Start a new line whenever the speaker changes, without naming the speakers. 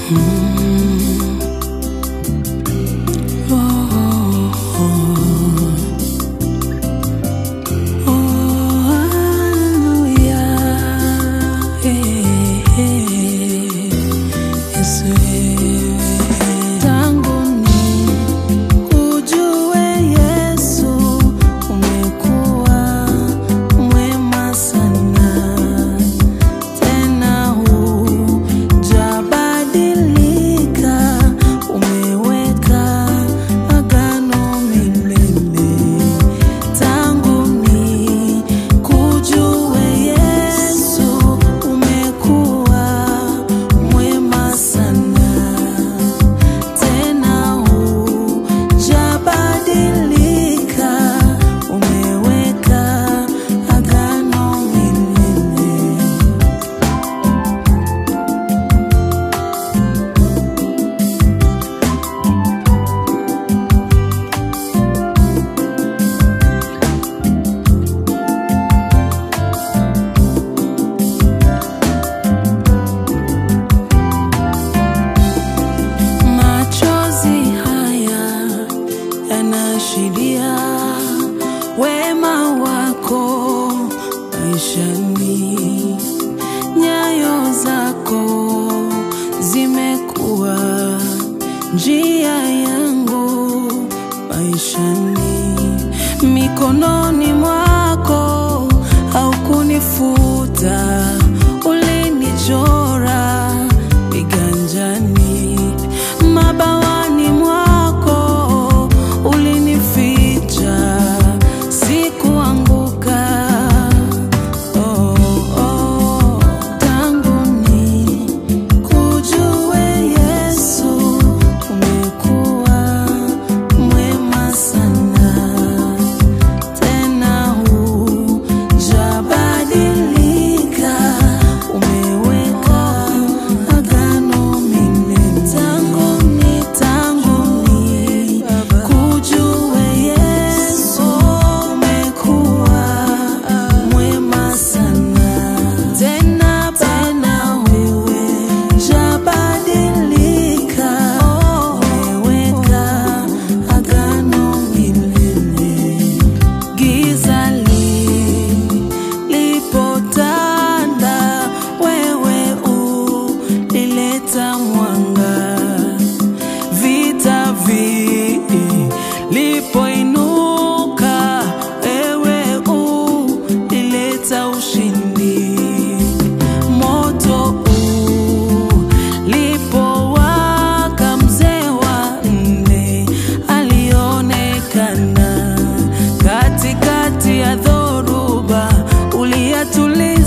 Yanashiria wema wako maishani, nyayo zako zimekuwa njia yangu maishani. Mikononi mwako haukunifuta, ulinichora viganjani. Mabawani mwako ulinificha, sikuanguka. Tangu nikujue Yesu, umekuwa mwema sana, tena hujabadilika. Umeweka agano milele. Tangu nikujue Yesu, umekuwa mwema sana, tena hujabadilika. Umeweka agano milele. Giza lilipotanda, wewe ulileta mwanga. Vita vilipoinuka, wewe ulileta ushindi. Moto ulipowaka, mzee wa nne alionekana. Katikati ya dhoruba uliyatuliza